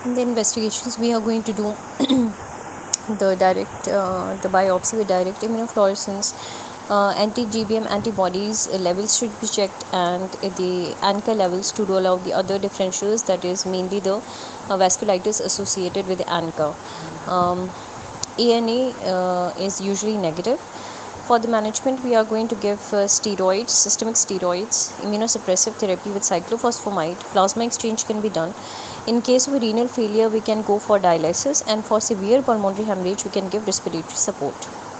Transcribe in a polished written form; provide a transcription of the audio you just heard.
In the investigations, we are going to do the biopsy with direct immunofluorescence. Anti-GBM antibodies levels should be checked, and the ANCA levels to rule out the other differentials, that is mainly the vasculitis associated with the ANCA. ANA is usually negative. For the management, we are going to give steroids, systemic steroids, immunosuppressive therapy with cyclophosphamide. Plasma exchange can be done. In case of renal failure, we can go for dialysis, and for severe pulmonary hemorrhage, we can give respiratory support.